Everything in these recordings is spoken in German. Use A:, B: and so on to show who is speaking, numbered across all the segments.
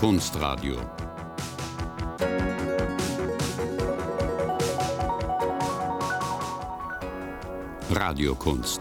A: Kunstradio. Radiokunst.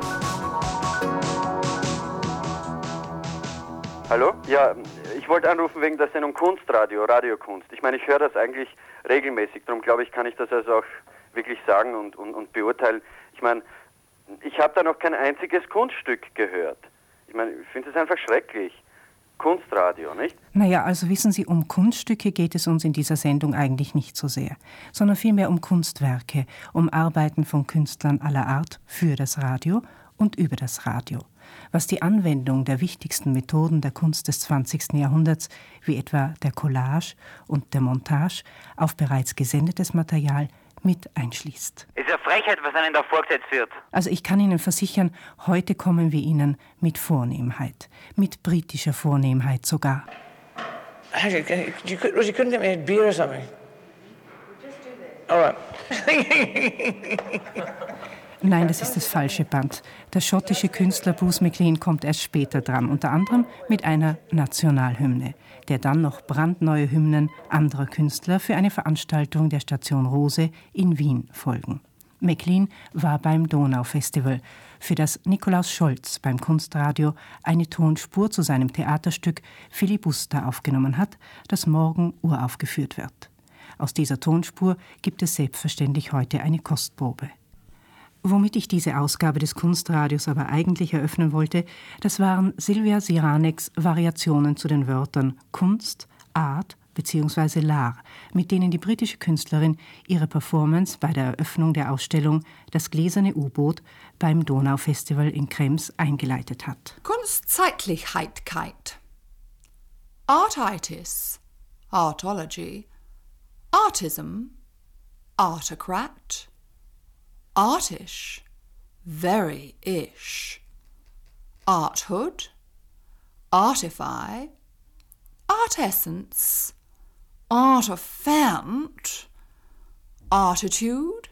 B: Hallo? Ja, ich wollte anrufen wegen der Sendung Kunstradio, Radiokunst. Ich meine, ich höre das eigentlich regelmäßig, darum glaube ich, kann ich das also auch wirklich sagen und beurteilen. Ich meine, ich habe da noch kein einziges Kunststück gehört. Ich meine, ich finde es einfach schrecklich. Kunstradio, nicht?
C: Naja, also wissen Sie, um Kunststücke geht es uns in dieser Sendung eigentlich nicht so sehr, sondern vielmehr um Kunstwerke, um Arbeiten von Künstlern aller Art für das Radio und über das Radio. Was die Anwendung der wichtigsten Methoden der Kunst des 20. Jahrhunderts, wie etwa der Collage und der Montage, auf bereits gesendetes Material mit einschließt.
D: Es ist eine Frechheit, was einem da vorgesetzt wird.
C: Also ich kann Ihnen versichern, heute kommen wir Ihnen mit Vornehmheit, mit britischer Vornehmheit sogar.
E: You couldn't get me a beer or something? Just do this. All right.
C: Nein, das ist das falsche Band. Der schottische Künstler Bruce MacLean kommt erst später dran, unter anderem mit einer Nationalhymne, der dann noch brandneue Hymnen anderer Künstler für eine Veranstaltung der Station Rose in Wien folgen. MacLean war beim Donaufestival, für das Nikolaus Scholz beim Kunstradio eine Tonspur zu seinem Theaterstück Filibuster aufgenommen hat, das morgen uraufgeführt wird. Aus dieser Tonspur gibt es selbstverständlich heute eine Kostprobe. Womit ich diese Ausgabe des Kunstradios aber eigentlich eröffnen wollte, das waren Sylvia Siranecs Variationen zu den Wörtern Kunst, Art bzw. L'art, mit denen die britische Künstlerin ihre Performance bei der Eröffnung der Ausstellung Das gläserne U-Boot beim Donaufestival in Krems eingeleitet hat.
F: Kunstzeitlichkeit, Artitis, Artology, Artism, Artocrat, Artish, very ish, Arthood, Artify, Artessence, Artifant, Artitude,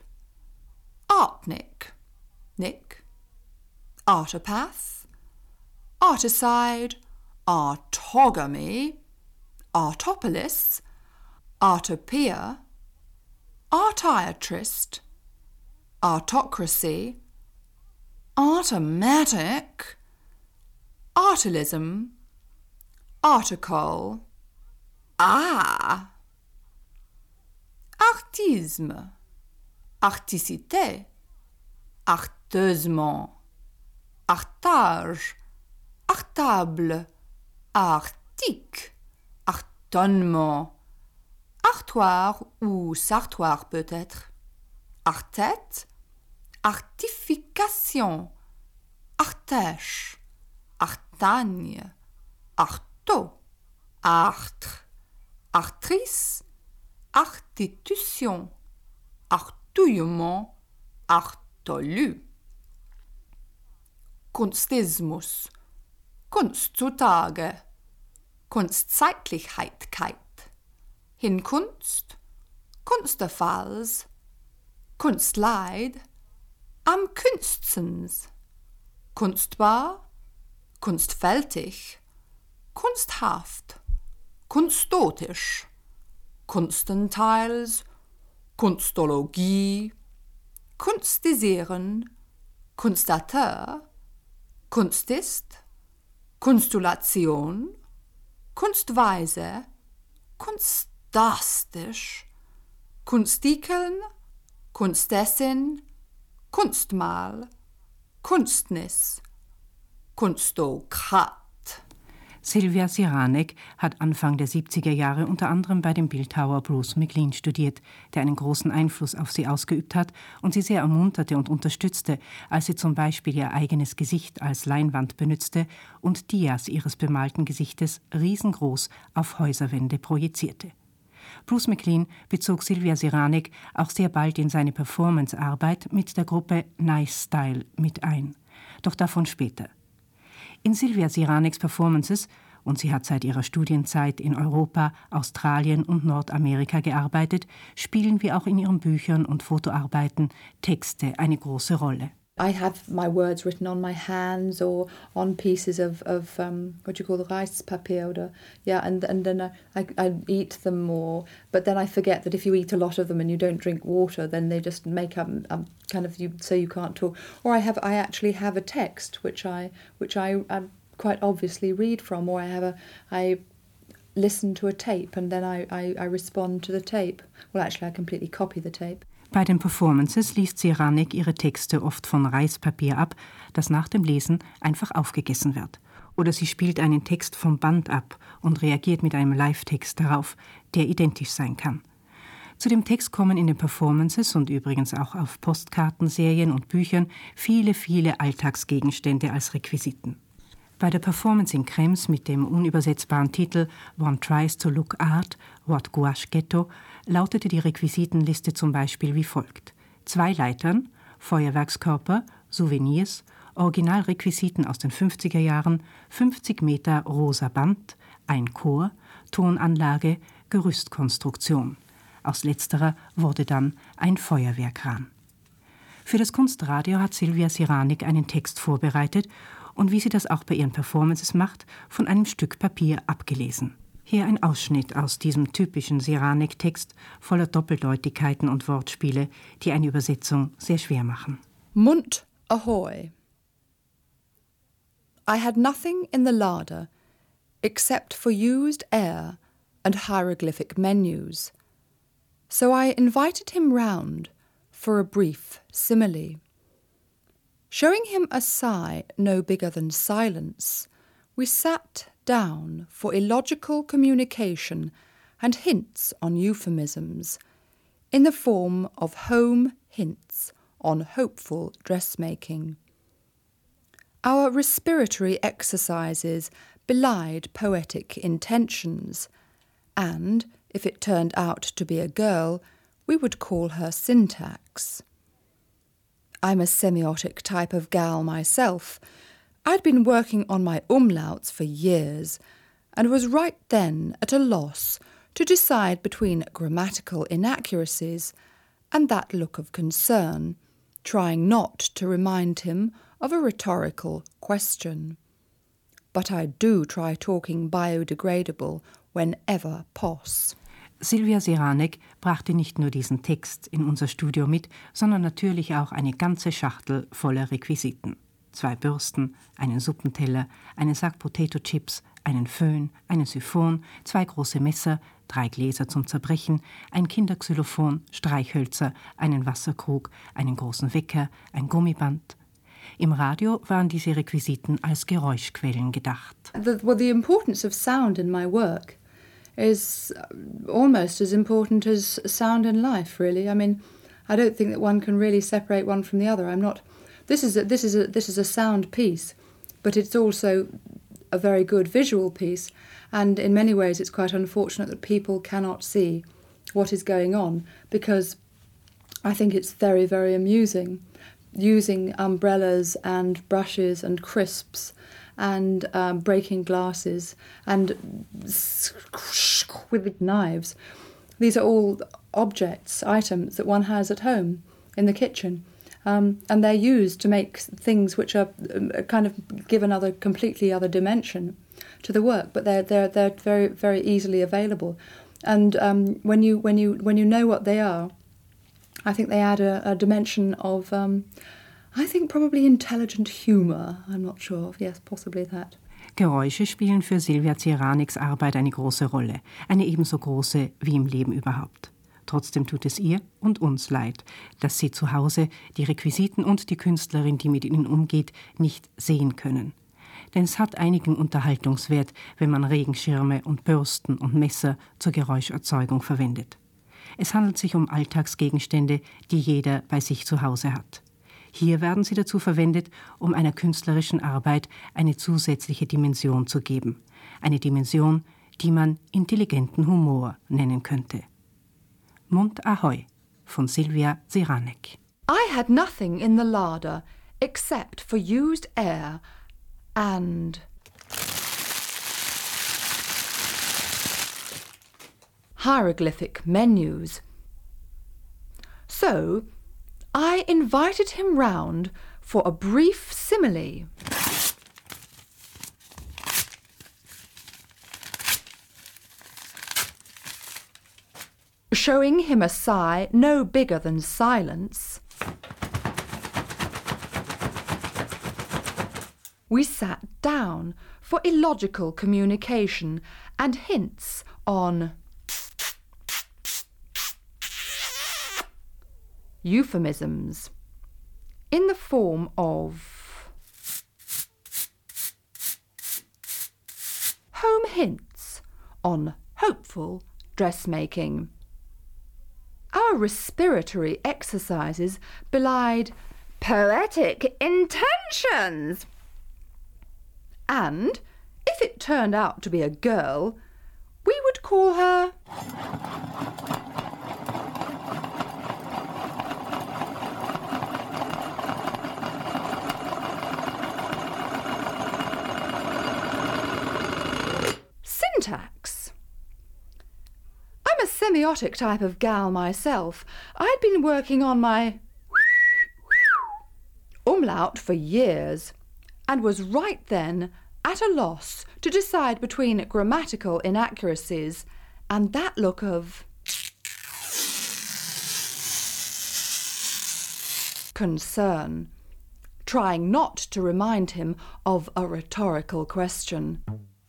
F: Artnick, Nick, Artopath, Articide, Artogamy, Artopolis, Artopia, Artiatrist, Artocracy, Artomatic, Artilism, Article, Artisme, Articité, Arteusement, Artage, Artable, Arctique, Artonnement, Artoir ou Sartoir peut-être, Artette, Artification, Artèche, Artagne, Artaud, Artre, Artrice, Artitution, Artouillement, Artolu. Kunstismus, Kunst zutage, Kunstzeitlichkeit, Hinkunst, Kunsterfalls, Kunstleid, am Künstens, kunstbar, kunstfältig, kunsthaft, kunstotisch, Kunstenteils, Kunstologie, Kunstisieren, Kunstateur, Kunstist, Kunstulation, Kunstweise, kunstastisch, Kunstikeln, Kunstessin, Kunstmal, Kunstnis, Kunstokrat.
C: Sylvia Siranek hat Anfang der 70er Jahre unter anderem bei dem Bildhauer Bruce MacLean studiert, der einen großen Einfluss auf sie ausgeübt hat und sie sehr ermunterte und unterstützte, als sie zum Beispiel ihr eigenes Gesicht als Leinwand benützte und Dias ihres bemalten Gesichtes riesengroß auf Häuserwände projizierte. Bruce MacLean bezog Sylvia Siranek auch sehr bald in seine Performancearbeit mit der Gruppe Nice Style mit ein. Doch davon später. In Sylvia Siraneks Performances, und sie hat seit ihrer Studienzeit in Europa, Australien und Nordamerika gearbeitet, spielen wie auch in ihren Büchern und Fotoarbeiten Texte eine große Rolle.
G: I have my words written on my hands or on pieces of what do you call the Reispapier, oder? Yeah, and then I eat them more. But then I forget that if you eat a lot of them and you don't drink water, then they just make up kind of you, so you can't talk. Or I actually have a text which I quite obviously read from, or I listen to a tape and then I respond to the tape. Well, actually, I completely copy the tape.
C: Bei den Performances liest Ziranek ihre Texte oft von Reispapier ab, das nach dem Lesen einfach aufgegessen wird. Oder sie spielt einen Text vom Band ab und reagiert mit einem Live-Text darauf, der identisch sein kann. Zu dem Text kommen in den Performances und übrigens auch auf Postkarten, Serien und Büchern viele, viele Alltagsgegenstände als Requisiten. Bei der Performance in Krems mit dem unübersetzbaren Titel One Tries to Look Art, What Gouache Ghetto lautete die Requisitenliste zum Beispiel wie folgt: 2 Leitern, Feuerwerkskörper, Souvenirs, Originalrequisiten aus den 50er Jahren, 50 Meter rosa Band, ein Chor, Tonanlage, Gerüstkonstruktion. Aus letzterer wurde dann ein Feuerwehrkran. Für das Kunstradio hat Sylvia Ziranek einen Text vorbereitet und wie sie das auch bei ihren Performances macht, von einem Stück Papier abgelesen. Hier ein Ausschnitt aus diesem typischen Ziranek-Text voller Doppeldeutigkeiten und Wortspiele, die eine Übersetzung sehr schwer machen.
F: Mund ahoy. I had nothing in the larder except for used air and hieroglyphic menus, so I invited him round for a brief simile. Showing him a sigh no bigger than silence, we sat down for illogical communication and hints on euphemisms, in the form of home hints on hopeful dressmaking. Our respiratory exercises belied poetic intentions, and, if it turned out to be a girl, we would call her syntax. I'm a semiotic type of gal myself. I'd been working on my umlauts for years and was right then at a loss to decide between grammatical inaccuracies and that look of concern, trying not to remind him of a rhetorical question. But I do try talking biodegradable whenever pos.
C: Sylvia Ziranek brachte nicht nur diesen Text in unser Studio mit, sondern natürlich auch eine ganze Schachtel voller Requisiten. 2 Bürsten, einen Suppenteller, einen Sack Potato Chips, einen Föhn, einen Siphon, 2 große Messer, 3 Gläser zum Zerbrechen, ein Kinderxylophon, Streichhölzer, einen Wasserkrug, einen großen Wecker, ein Gummiband. Im Radio waren diese Requisiten als Geräuschquellen gedacht.
G: The importance of sound in my work is almost as important as sound in life, really. I mean, I don't think that one can really separate one from the other. I'm not. This is a sound piece, but it's also a very good visual piece. And in many ways, it's quite unfortunate that people cannot see what is going on, because I think it's very, very amusing using umbrellas and brushes and crisps and breaking glasses and with knives. These are all objects, items that one has at home in the kitchen, and they're used to make things which are kind of give another completely other dimension to the work. But they're very, very easily available, and when you know what they are, I think they add a dimension of I think probably intelligent humour. I'm not sure. Yes, possibly that.
C: Geräusche spielen für Sylvia Ziraneks Arbeit eine große Rolle, eine ebenso große wie im Leben überhaupt. Trotzdem tut es ihr und uns leid, dass sie zu Hause die Requisiten und die Künstlerin, die mit ihnen umgeht, nicht sehen können. Denn es hat einigen Unterhaltungswert, wenn man Regenschirme und Bürsten und Messer zur Geräuscherzeugung verwendet. Es handelt sich um Alltagsgegenstände, die jeder bei sich zu Hause hat. Hier werden sie dazu verwendet, um einer künstlerischen Arbeit eine zusätzliche Dimension zu geben. Eine Dimension, die man intelligenten Humor nennen könnte. Mund Ahoi von Sylvia Ziranek.
F: I had nothing in the larder except for used air and hieroglyphic menus. So I invited him round for a brief simile. Showing him a sigh no bigger than silence, we sat down for illogical communication and hints on euphemisms in the form of home hints on hopeful dressmaking. Our respiratory exercises belied poetic intentions. And if it turned out to be a girl, we would call her syntax. I'm a semiotic type of gal myself. I'd been working on my umlaut for years and was right then at a loss to decide between grammatical inaccuracies and that look of concern, trying not to remind him of a rhetorical question.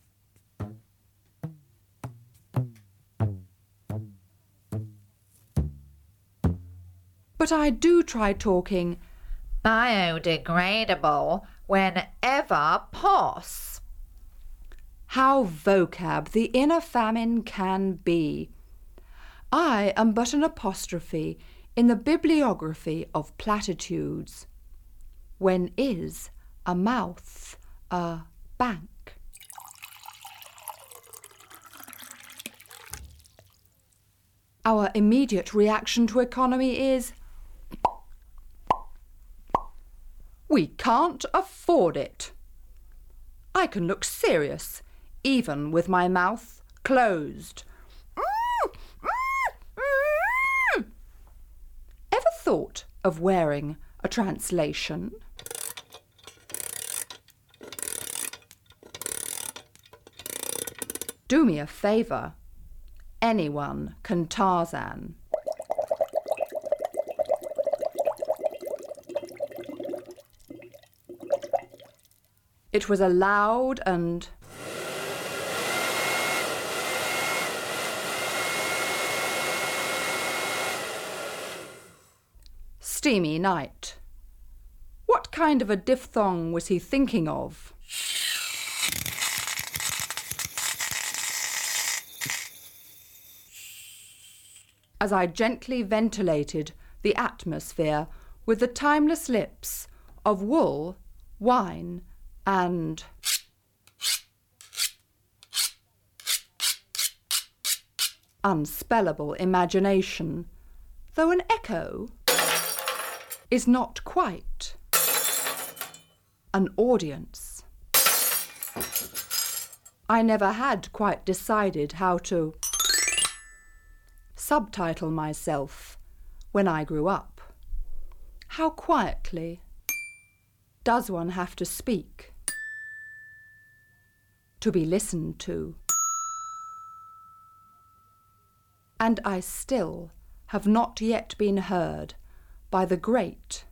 F: But I do try talking
H: biodegradable whenever pos.
F: How vocab the inner famine can be. I am but an apostrophe in the bibliography of platitudes. When is a mouth a bank? Our immediate reaction to economy is we can't afford it. I can look serious, even with my mouth closed. Ever thought of wearing a translation? Do me a favour. Anyone can Tarzan. It was a loud and steamy night. What kind of a diphthong was he thinking of? As I gently ventilated the atmosphere with the timeless lips of wool, wine, and unspellable imagination, though an echo is not quite an audience. I never had quite decided how to subtitle myself when I grew up. How quietly does one have to speak to be listened to? And I still have not yet been heard by the great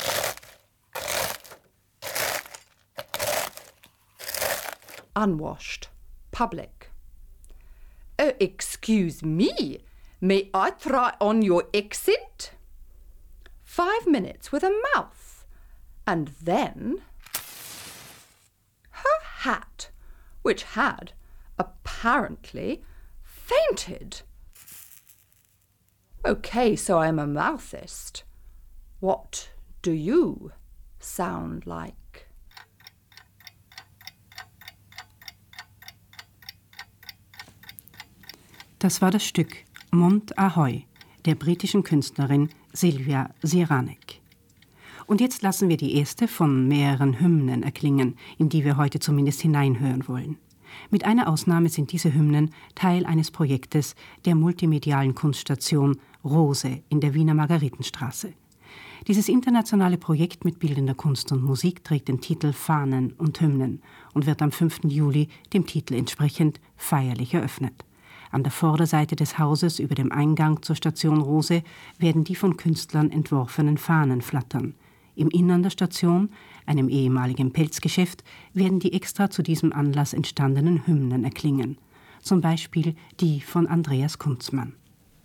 F: unwashed public. Oh, excuse me, may I try on your accent? 5 minutes with a mouth, and then her hat, which had apparently fainted. Okay, so I'm a mouthist. What do you sound like?
C: Das war das Stück Mont Ahoy der britischen Künstlerin Sylvia Ziranek. Und jetzt lassen wir die erste von mehreren Hymnen erklingen, in die wir heute zumindest hineinhören wollen. Mit einer Ausnahme sind diese Hymnen Teil eines Projektes der multimedialen Kunststation Rose in der Wiener Margaretenstraße. Dieses internationale Projekt mit bildender Kunst und Musik trägt den Titel Fahnen und Hymnen und wird am 5. Juli dem Titel entsprechend feierlich eröffnet. An der Vorderseite des Hauses über dem Eingang zur Station Rose werden die von Künstlern entworfenen Fahnen flattern. Im Innern der Station, einem ehemaligen Pelzgeschäft, werden die extra zu diesem Anlass entstandenen Hymnen erklingen. Zum Beispiel die von Andreas Kunzmann.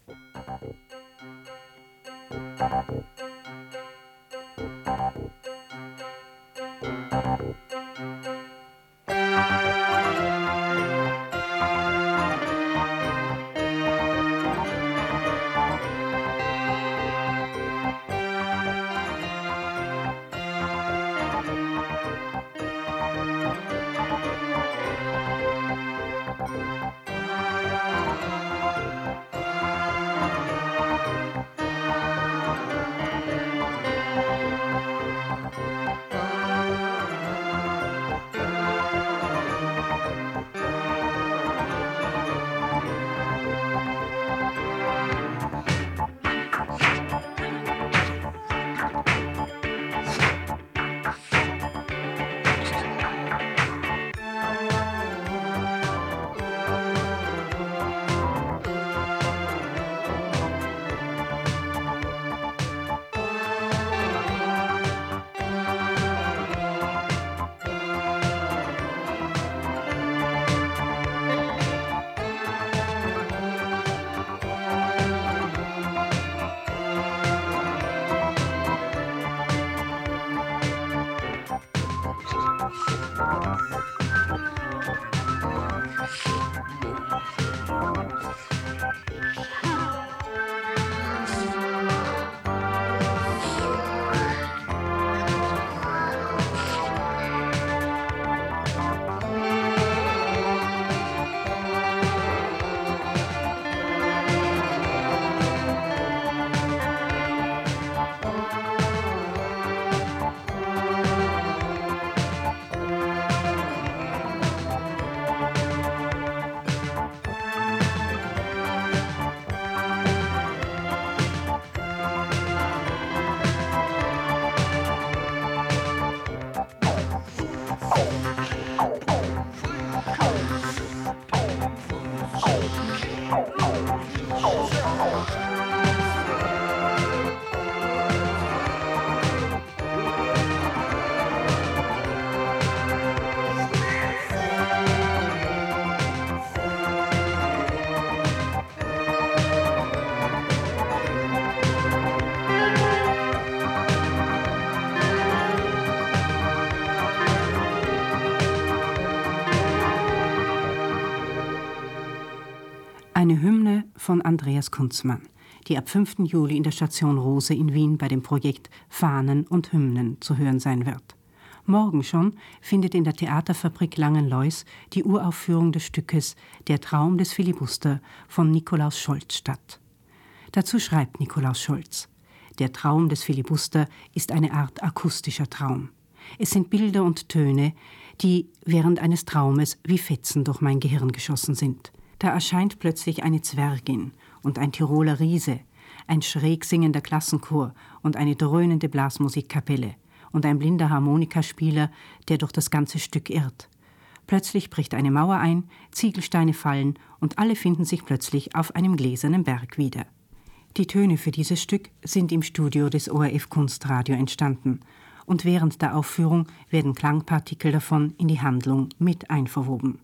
C: Eine Hymne von Andreas Kunzmann, die ab 5. Juli in der Station Rose in Wien bei dem Projekt Fahnen und Hymnen zu hören sein wird. Morgen schon findet in der Theaterfabrik Langenlois die Uraufführung des Stückes Der Traum des Filibuster von Nikolaus Scholz statt. Dazu schreibt Nikolaus Scholz: Der Traum des Filibuster ist eine Art akustischer Traum. Es sind Bilder und Töne, die während eines Traumes wie Fetzen durch mein Gehirn geschossen sind. Da erscheint plötzlich eine Zwergin und ein Tiroler Riese, ein schräg singender Klassenchor und eine dröhnende Blasmusikkapelle und ein blinder Harmonikaspieler, der durch das ganze Stück irrt. Plötzlich bricht eine Mauer ein, Ziegelsteine fallen und alle finden sich plötzlich auf einem gläsernen Berg wieder. Die Töne für dieses Stück sind im Studio des ORF Kunstradio entstanden und während der Aufführung werden Klangpartikel davon in die Handlung mit einverwoben.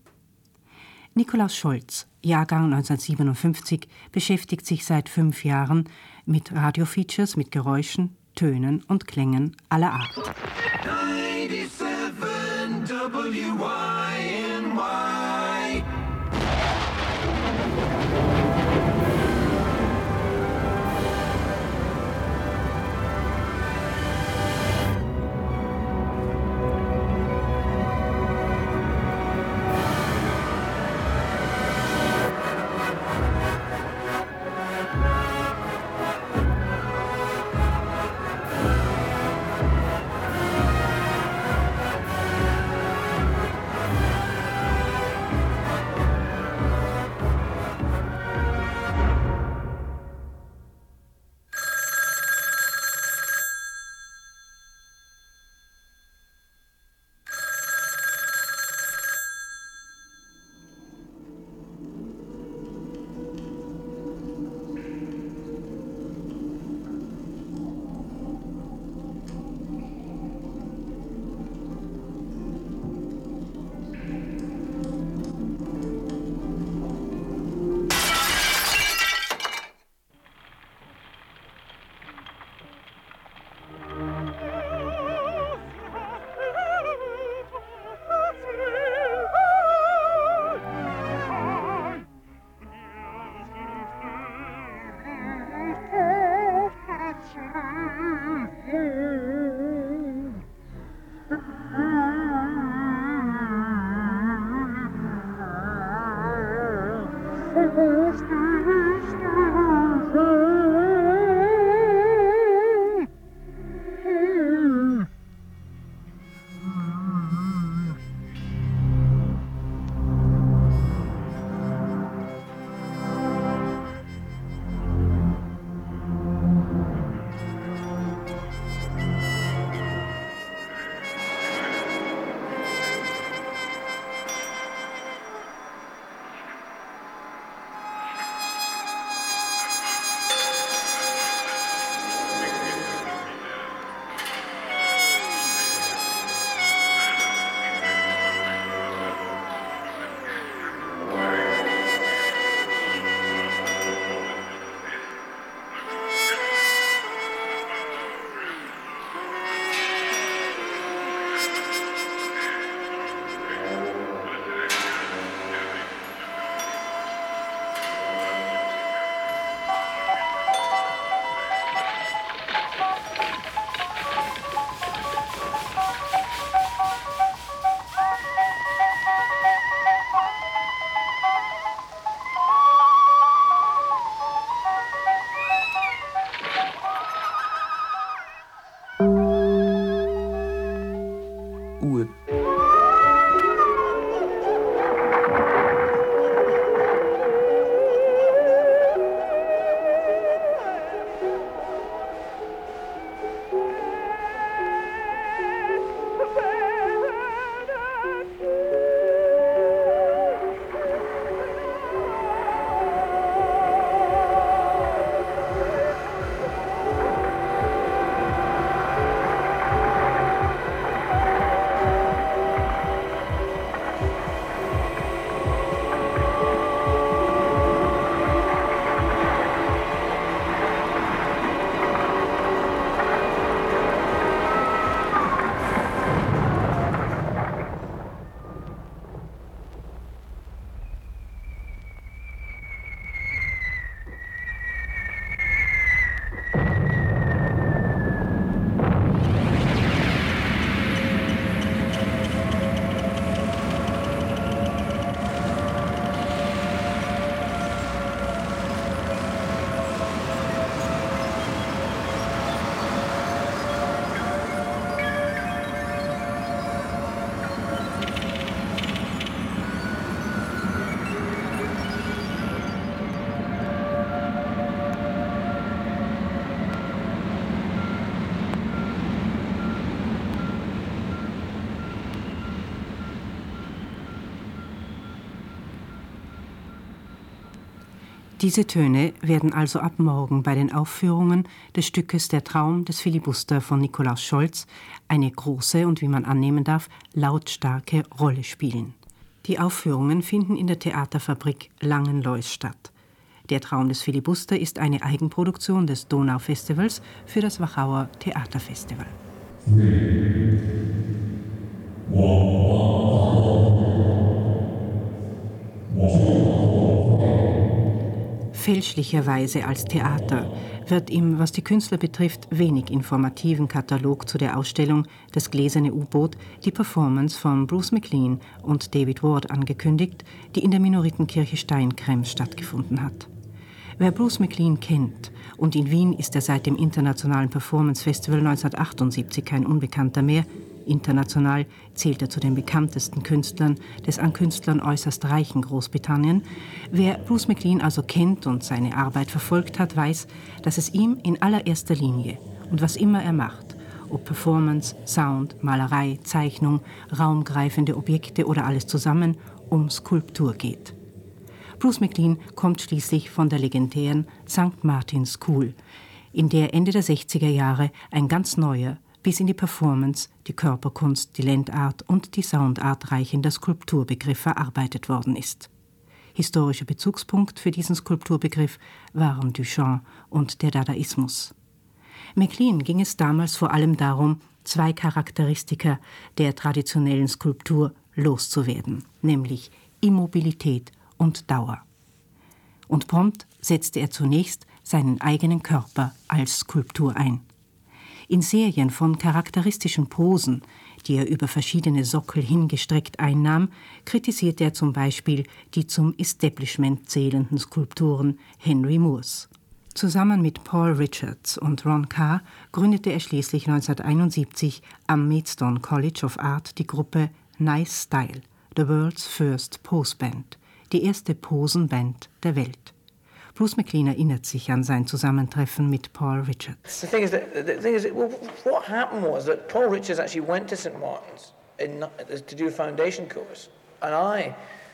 C: Nikolaus Scholz, Jahrgang 1957, beschäftigt sich seit 5 Jahren mit Radiofeatures mit Geräuschen, Tönen und Klängen aller Art.
I: 97 WYNY.
C: Diese Töne werden also ab morgen bei den Aufführungen des Stückes Der Traum des Filibuster von Nikolaus Scholz eine große und, wie man annehmen darf, lautstarke Rolle spielen. Die Aufführungen finden in der Theaterfabrik Langenlois statt. Der Traum des Filibuster ist eine Eigenproduktion des Donaufestivals für das Wachauer Theaterfestival. Fälschlicherweise als Theater wird im, was die Künstler betrifft, wenig informativen Katalog zu der Ausstellung Das gläserne U-Boot die Performance von Bruce MacLean und David Ward angekündigt, die in der Minoritenkirche Steinkrems stattgefunden hat. Wer Bruce MacLean kennt, und in Wien ist er seit dem Internationalen Performance Festival 1978 kein Unbekannter mehr, international zählt er zu den bekanntesten Künstlern des an Künstlern äußerst reichen Großbritannien. Wer Bruce MacLean also kennt und seine Arbeit verfolgt hat, weiß, dass es ihm in allererster Linie und was immer er macht, ob Performance, Sound, Malerei, Zeichnung, raumgreifende Objekte oder alles zusammen, um Skulptur geht. Bruce MacLean kommt schließlich von der legendären St. Martin's School, in der Ende der 60er Jahre ein ganz neuer, bis in die Performance, die Körperkunst, die Landart und die Soundart reichender Skulpturbegriff verarbeitet worden ist. Historischer Bezugspunkt für diesen Skulpturbegriff waren Duchamp und der Dadaismus. MacLean ging es damals vor allem darum, zwei Charakteristika der traditionellen Skulptur loszuwerden, nämlich Immobilität und Dauer. Und prompt setzte er zunächst seinen eigenen Körper als Skulptur ein. In Serien von charakteristischen Posen, die er über verschiedene Sockel hingestreckt einnahm, kritisierte er zum Beispiel die zum Establishment zählenden Skulpturen Henry Moores. Zusammen mit Paul Richards und Ron Carr gründete er schließlich 1971 am Maidstone College of Art die Gruppe Nice Style, the world's first pose band, die erste Posenband der Welt. Bruce MacLean erinnert sich an sein Zusammentreffen mit Paul Richards.
E: The thing is, what happened was that Paul Richards actually went to St. Martin's to do a foundation course, and I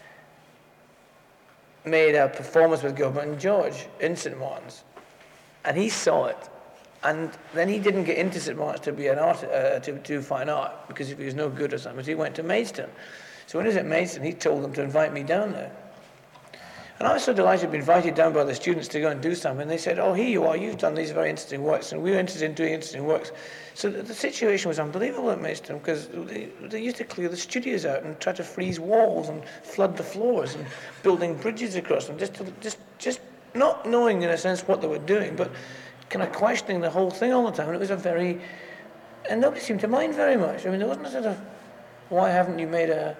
E: made a performance with Gilbert and George in St. Martin's, and he saw it, and then he didn't get into St. Martin's to be an to do fine art because he was no good or something. So he went to Maidstone. So when he was at Maidstone, he told them to invite me down there. And I was so delighted to be invited down by the students to go and do something. And they said, oh, here you are, you've done these very interesting works, and we were interested in doing interesting works. So the situation was unbelievable at Maidstone because they used to clear the studios out and try to freeze walls and flood the floors and building bridges across them, just not knowing in a sense what they were doing, but kind of questioning the whole thing all the time. And it was and nobody seemed to mind very much. I mean, there wasn't a sort of, why haven't you made a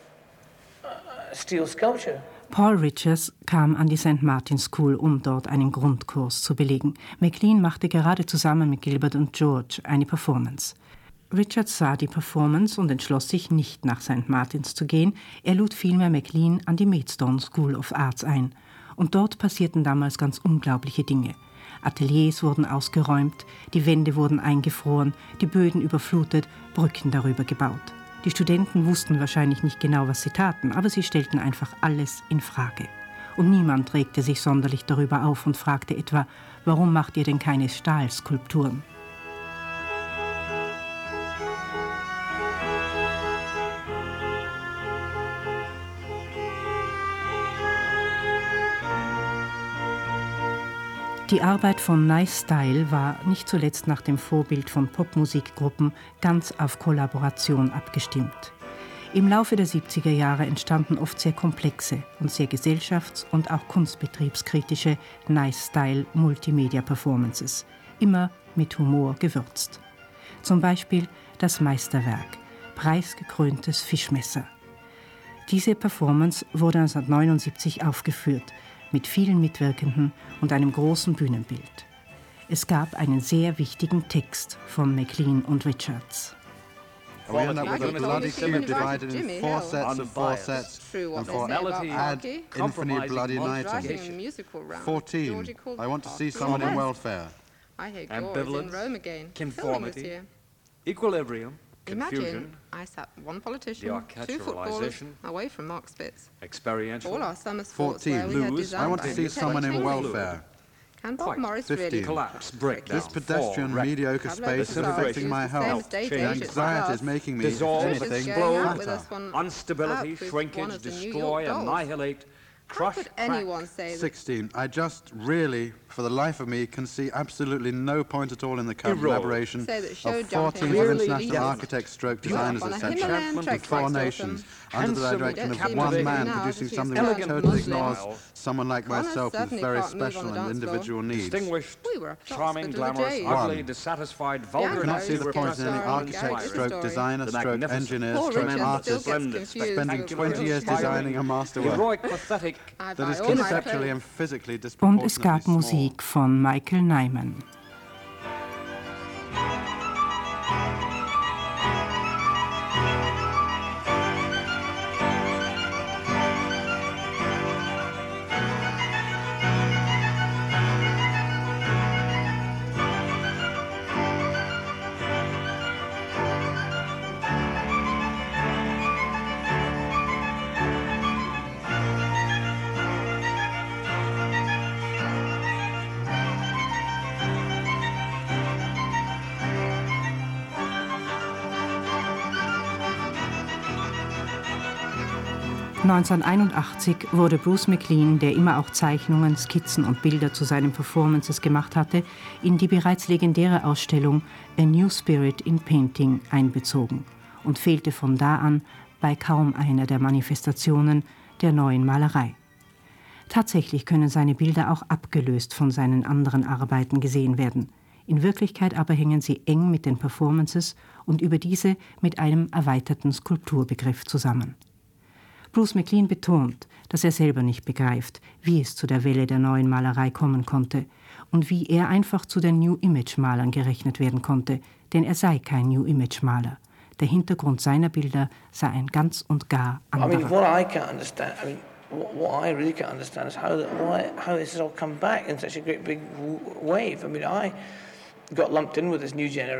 E: steel sculpture?
C: Paul Richards kam an die St. Martin's School, um dort einen Grundkurs zu belegen. MacLean machte gerade zusammen mit Gilbert und George eine Performance. Richards sah die Performance und entschloss sich, nicht nach St. Martin's zu gehen. Er lud vielmehr MacLean an die Maidstone School of Arts ein. Und dort passierten damals ganz unglaubliche Dinge. Ateliers wurden ausgeräumt, die Wände wurden eingefroren, die Böden überflutet, Brücken darüber gebaut. Die Studenten wussten wahrscheinlich nicht genau, was sie taten, aber sie stellten einfach alles in Frage. Und niemand regte sich sonderlich darüber auf und fragte etwa, warum macht ihr denn keine Stahlskulpturen? Die Arbeit von Nice Style war nicht zuletzt nach dem Vorbild von Popmusikgruppen ganz auf Kollaboration abgestimmt. Im Laufe der 70er Jahre entstanden oft sehr komplexe und sehr gesellschafts- und auch kunstbetriebskritische Nice Style Multimedia-Performances, immer mit Humor gewürzt. Zum Beispiel das Meisterwerk, preisgekröntes Fischmesser. Diese Performance wurde 1979 aufgeführt, mit vielen Mitwirkenden und einem großen Bühnenbild. Es gab einen sehr wichtigen Text von MacLean und Richards.
J: We end up with a bloody scene divided in 4 sets of 4 sets, and for ad infini bloody nighting. 14. I want to see someone in welfare.
K: Ambivalence, conformity, equilibrium, Imagine I sat one politician, 2 footballers away from Mark Spitz. All our summer sports
J: 14.
K: where we had
J: I want to see someone in welfare.
K: Can Bob Morris
J: 15.
K: really
L: Collapse, breakdown,
J: This pedestrian, mediocre space is affecting my health. The anxiety is making me, if anything, fatter.
L: Instability, shrinkage, destroy, annihilate, crush.
K: How could anyone say that?
J: 16. I just really, for the life of me, can see absolutely no point at all in the current elaboration of 14 international architects, stroke designers, etc., with 4 nations, under the direction of one man producing something that totally ignores someone like myself with very special and individual needs.
L: Distinguished, charming, glamorous, ugly, dissatisfied, vulgar.
J: I cannot see the point in any architect, stroke designer, stroke engineer, stroke artist spending 20 years designing a masterwork that is conceptually and physically
C: Und es gab
J: disproportionately small.
C: Musik von Michael Nyman. (1981) wurde Bruce MacLean, der immer auch Zeichnungen, Skizzen und Bilder zu seinen Performances gemacht hatte, in die bereits legendäre Ausstellung A New Spirit in Painting einbezogen und fehlte von da an bei kaum einer der Manifestationen der neuen Malerei. Tatsächlich können seine Bilder auch abgelöst von seinen anderen Arbeiten gesehen werden. In Wirklichkeit aber hängen sie eng mit den Performances und über diese mit einem erweiterten Skulpturbegriff zusammen. Bruce MacLean betont, dass er selber nicht begreift, wie es zu der Welle der neuen Malerei kommen konnte und wie er einfach zu den New Image-Malern gerechnet werden konnte, denn er sei kein New Image-Maler. Der Hintergrund seiner Bilder sei ein ganz und gar anderer.
E: I mean, what I can't understand, I mean, what I really can't understand is how this has all come back in such a great big wave. I mean, I got lumped in with this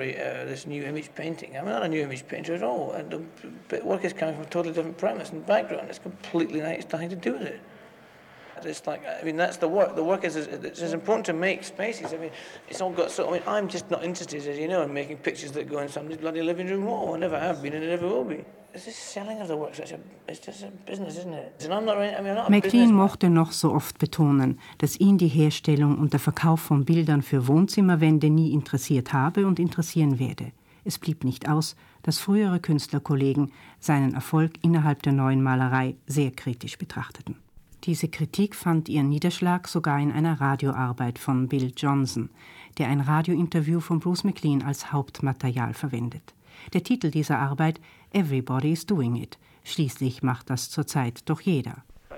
E: new image painting. I'm not a new image painter at all. And the work is coming from a totally different premise and background. It's completely it's nothing to do with it. It's like, I mean, that's the work. The work is it's important to make spaces. I mean, it's all got so. I mean, I'm just not interested, as you know, in making pictures that go in somebody's bloody living room wall. I never have been, and I never will be. It's this selling of the work. It's just a business, isn't it? And I'm not. I mean, I'm not a
C: MacLean mochte noch so oft betonen, dass ihn die Herstellung und der Verkauf von Bildern für Wohnzimmerwände nie interessiert habe und interessieren werde. Es blieb nicht aus, dass frühere Künstlerkollegen seinen Erfolg innerhalb der neuen Malerei sehr kritisch betrachteten. Diese Kritik fand ihren Niederschlag sogar in einer Radioarbeit von Bill Johnson, der ein Radiointerview von Bruce MacLean als Hauptmaterial verwendet. Der Titel dieser Arbeit Everybody's Doing It. Schließlich macht das zurzeit doch jeder.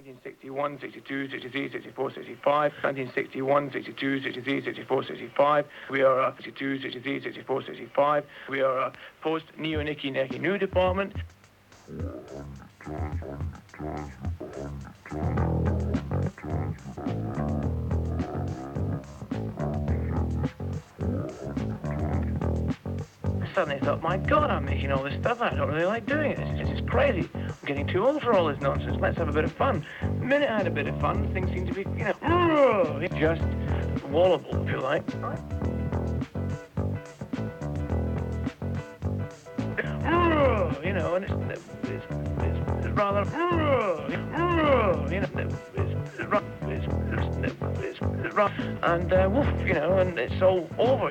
M: 1961, 62, 63, 64, 65. 1961, 62, 63, 64, 65. We are a 62, 63, 64, 65. We are a post-neo-Nicky-Necky New department. I suddenly thought, my God, I'm making all this stuff. I don't really like doing it. It's crazy. I'm getting too old for all this nonsense. Let's have a bit of fun. The minute I had a bit of fun, things seemed to be, just wallable, if you like. And it's rather, it's rough, and woof, and it's all over.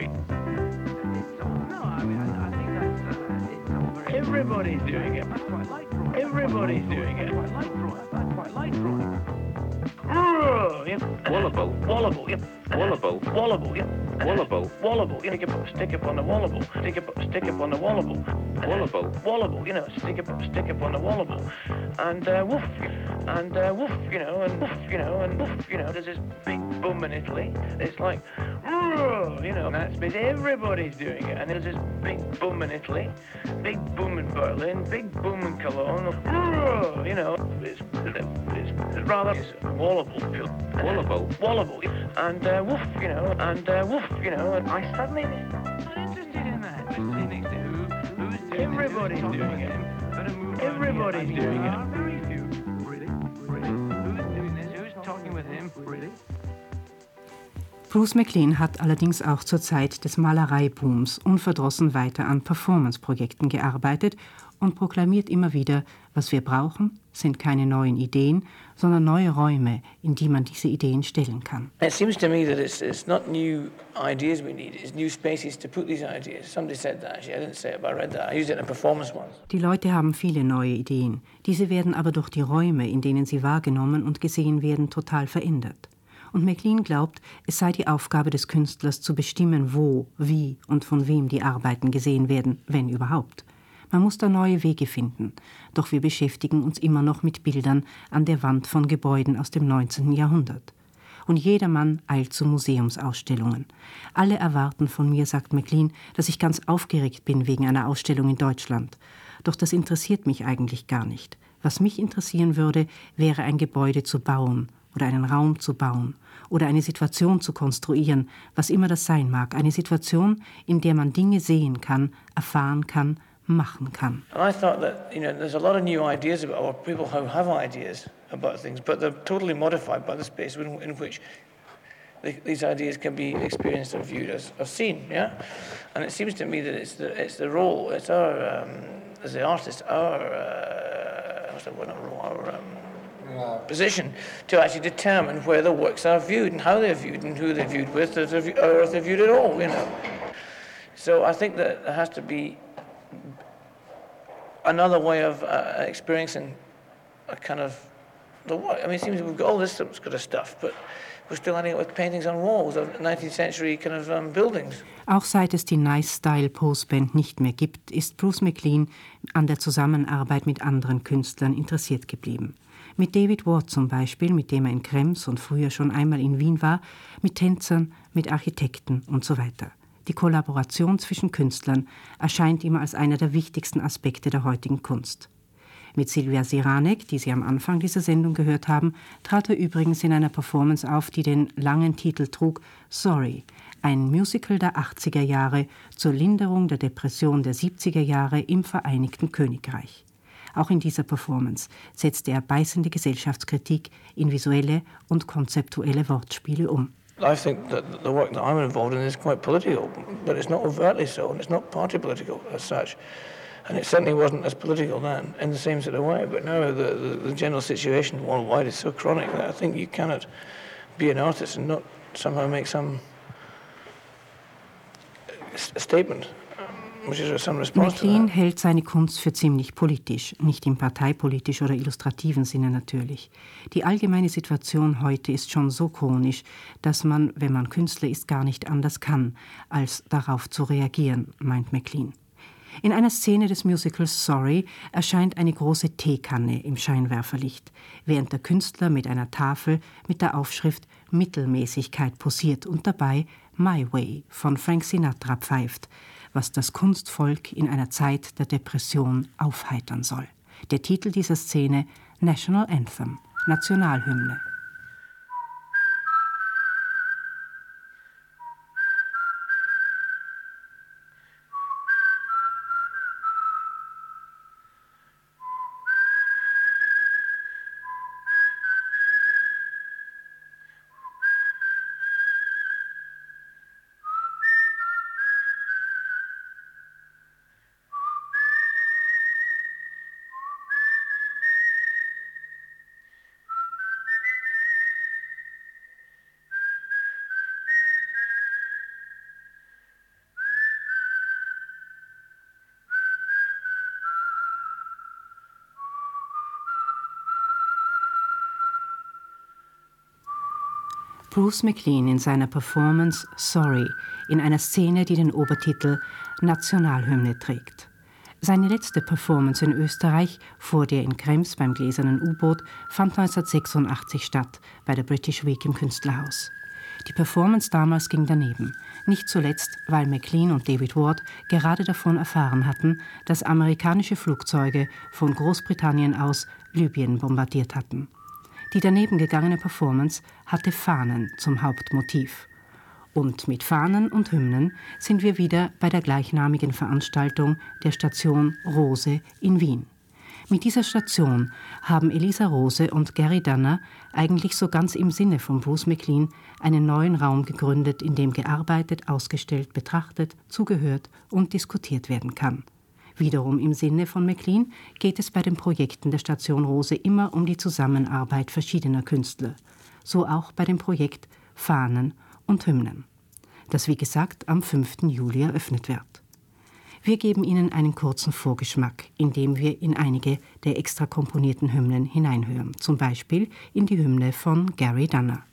M: Everybody's doing it. Everybody's doing it. I quite like drawing. Wallable. Wallable. Yep. Wallable. Wallable. Yep. Wallable. Wallable. Stick up on the wallable. Stick up on the wallable. Wallable. Wallable. Stick up on the wallable. And woof. And woof. And woof. And woof. There's this big boom in Italy. It's like, and that's because everybody's doing it. And there's this big boom in Italy, big boom in Berlin, big boom in Cologne. It's rather wallable. Wallable. And woof. And woof. And I suddenly not interested in that. Who's doing Everybody's doing it. Everybody's doing it. Really? Who's doing this? Who's talking with him? Really?
C: Bruce MacLean hat allerdings auch zur Zeit des Malereibooms unverdrossen weiter an Performance-Projekten gearbeitet und proklamiert immer wieder, was wir brauchen, sind keine neuen Ideen, sondern neue Räume, in die man diese Ideen stellen kann.
E: It seems to me that it's not new ideas we need, it's new spaces to put these ideas. Somebody said that, actually, I didn't say it, but I read that. I used it in a performance once.
C: Die Leute haben viele neue Ideen. Diese werden aber durch die Räume, in denen sie wahrgenommen und gesehen werden, total verändert. Und MacLean glaubt, es sei die Aufgabe des Künstlers zu bestimmen, wo, wie und von wem die Arbeiten gesehen werden, wenn überhaupt. Man muss da neue Wege finden. Doch wir beschäftigen uns immer noch mit Bildern an der Wand von Gebäuden aus dem 19. Jahrhundert. Und jedermann eilt zu Museumsausstellungen. Alle erwarten von mir, sagt MacLean, dass ich ganz aufgeregt bin wegen einer Ausstellung in Deutschland. Doch das interessiert mich eigentlich gar nicht. Was mich interessieren würde, wäre ein Gebäude zu bauen oder einen Raum zu bauen oder eine Situation zu konstruieren, was immer das sein mag. Eine Situation, in der man Dinge sehen kann, erfahren kann, machen kann.
E: And I thought that, there's a lot of new ideas about, or people who have ideas about things, but they're totally modified by the space in which these ideas can be experienced or viewed or seen, yeah? And it seems to me that it's the role, it's our, as the artist, position to actually determine where the works are viewed and how they're viewed and who they're viewed with, or if they're viewed at all, So I think that there has to be another way of experiencing a kind of the work. I mean, it seems we've got all this sort of stuff, but we're still ending up with paintings on walls of 19th century kind of buildings.
C: Auch seit es die Nice-Style-Pose-Band nicht mehr gibt, ist Bruce MacLean an der Zusammenarbeit mit anderen Künstlern interessiert geblieben. Mit David Ward zum Beispiel, mit dem er in Krems und früher schon einmal in Wien war, mit Tänzern, mit Architekten und so weiter. Die Kollaboration zwischen Künstlern erscheint ihm als einer der wichtigsten Aspekte der heutigen Kunst. Mit Silvia Siranek, die Sie am Anfang dieser Sendung gehört haben, trat er übrigens in einer Performance auf, die den langen Titel trug Sorry, ein Musical der 80er Jahre zur Linderung der Depression der 70er Jahre im Vereinigten Königreich. Auch in dieser Performance setzte er beißende Gesellschaftskritik in visuelle und konzeptuelle Wortspiele um.
E: I think that the work that I'm involved in is quite political, but it's not overtly so, and it's not party political as such. And it certainly wasn't as political then, in the same sort of way. But now the general situation worldwide is so chronic that I think you cannot be an artist and not somehow make some statement.
C: MacLean hält seine Kunst für ziemlich politisch, nicht im parteipolitisch oder illustrativen Sinne natürlich. Die allgemeine Situation heute ist schon so chronisch, dass man, wenn man Künstler ist, gar nicht anders kann, als darauf zu reagieren, meint MacLean. In einer Szene des Musicals Sorry erscheint eine große Teekanne im Scheinwerferlicht, während der Künstler mit einer Tafel mit der Aufschrift Mittelmäßigkeit posiert und dabei My Way von Frank Sinatra pfeift, was das Kunstvolk in einer Zeit der Depression aufheitern soll. Der Titel dieser Szene National Anthem, Nationalhymne. Bruce MacLean in seiner Performance Sorry in einer Szene, die den Obertitel Nationalhymne trägt. Seine letzte Performance in Österreich vor der in Krems beim Gläsernen U-Boot fand 1986 statt, bei der British Week im Künstlerhaus. Die Performance damals ging daneben, nicht zuletzt, weil MacLean und David Ward gerade davon erfahren hatten, dass amerikanische Flugzeuge von Großbritannien aus Libyen bombardiert hatten. Die daneben gegangene Performance hatte Fahnen zum Hauptmotiv. Und mit Fahnen und Hymnen sind wir wieder bei der gleichnamigen Veranstaltung der Station Rose in Wien. Mit dieser Station haben Elisa Rose und Gary Dunner eigentlich so ganz im Sinne von Bruce McLean einen neuen Raum gegründet, in dem gearbeitet, ausgestellt, betrachtet, zugehört und diskutiert werden kann. Wiederum im Sinne von McLean geht es bei den Projekten der Station Rose immer um die Zusammenarbeit verschiedener Künstler. So auch bei dem Projekt Fahnen und Hymnen, das wie gesagt am 5. Juli eröffnet wird. Wir geben Ihnen einen kurzen Vorgeschmack, indem wir in einige der extra komponierten Hymnen hineinhören, zum Beispiel in die Hymne von Gary Dunner.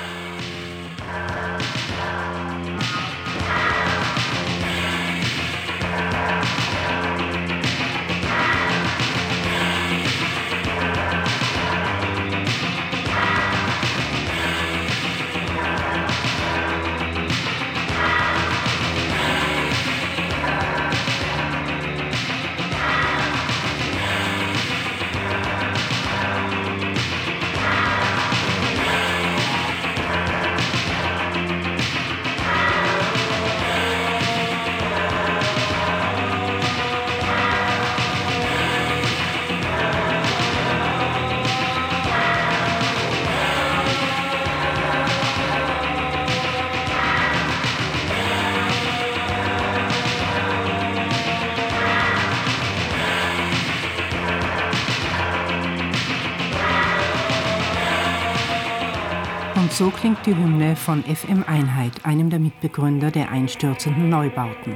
C: So klingt die Hymne von FM Einheit, einem der Mitbegründer der einstürzenden Neubauten.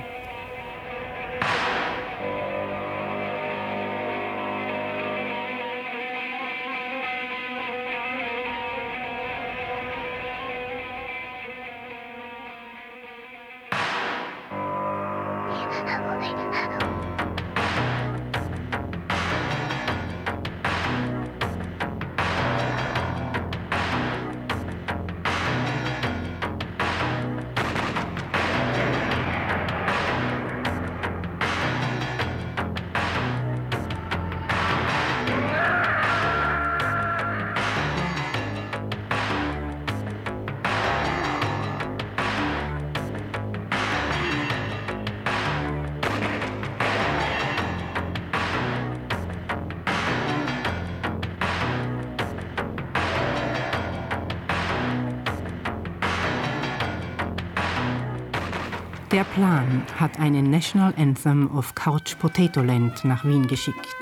C: Der Plan hat einen National Anthem of Couch Potato Land nach Wien geschickt.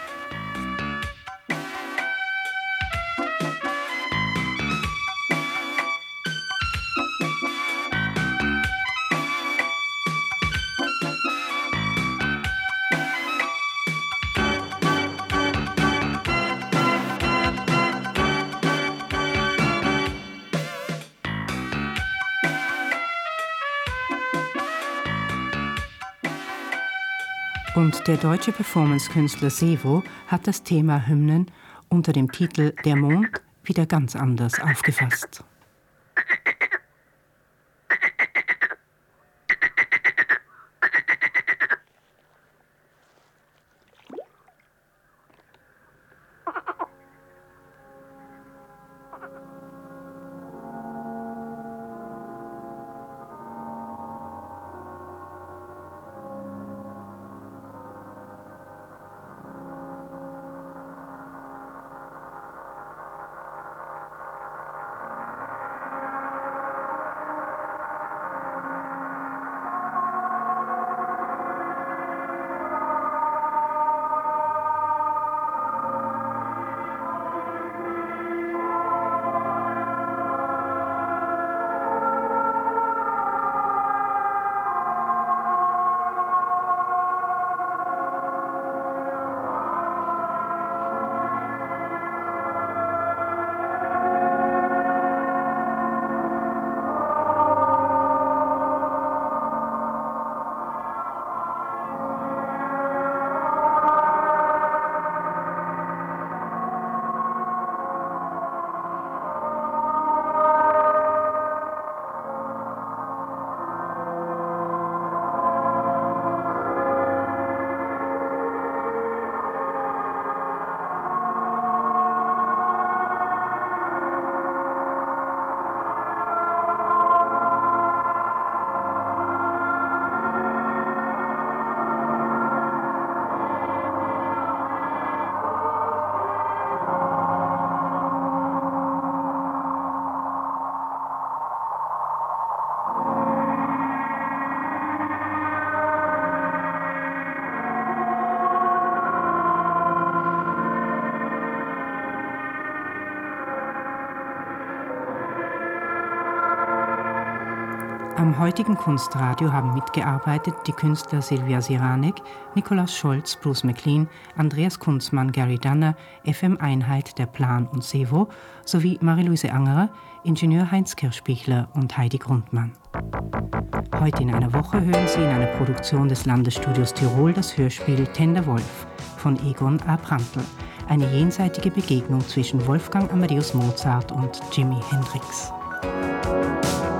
C: Und der deutsche Performance-Künstler Sevo hat das Thema Hymnen unter dem Titel Der Mond wieder ganz anders aufgefasst. Am heutigen Kunstradio haben mitgearbeitet die Künstler Silvia Siranek, Nikolaus Scholz, Bruce McLean, Andreas Kunzmann, Gary Dunner, FM Einheit, der Plan und Sevo sowie Marie-Louise Angerer, Ingenieur Heinz Kirschbichler und Heidi Grundmann. Heute in einer Woche hören Sie in einer Produktion des Landesstudios Tirol das Hörspiel Tender Wolf von Egon A. Prantl, eine jenseitige Begegnung zwischen Wolfgang Amadeus Mozart und Jimi Hendrix.